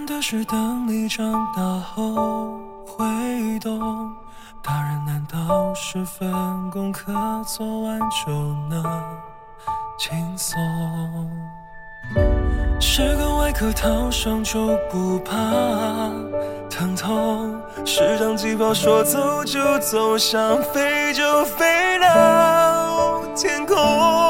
的是等你长大后会懂，大人难道10份功课做完就能轻松？是个外科套上就不怕疼痛，是张机票说走就走，想飞就飞到天空。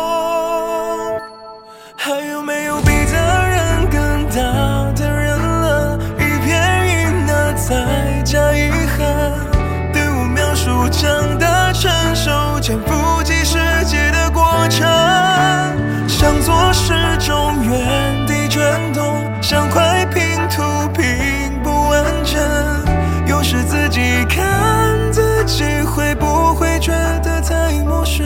还有没有比责任更大的人了？一片云呢再加遗憾，对我描述长大成熟肩负起世界的过程，像做时钟原地转动，像块拼图拼不完整。有时自己看自己会不会觉得太陌生？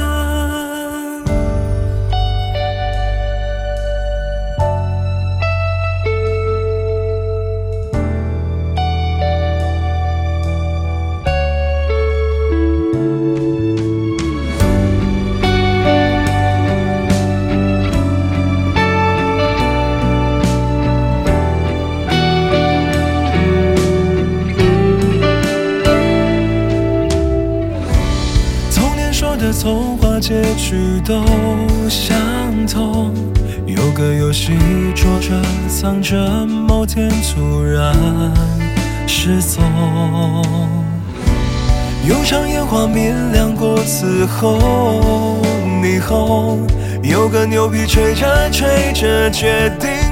的童话结局都相同，有个游戏桌着藏着，某天突然失踪。有场烟花明亮过此后霓虹，有个牛皮吹着吹着决定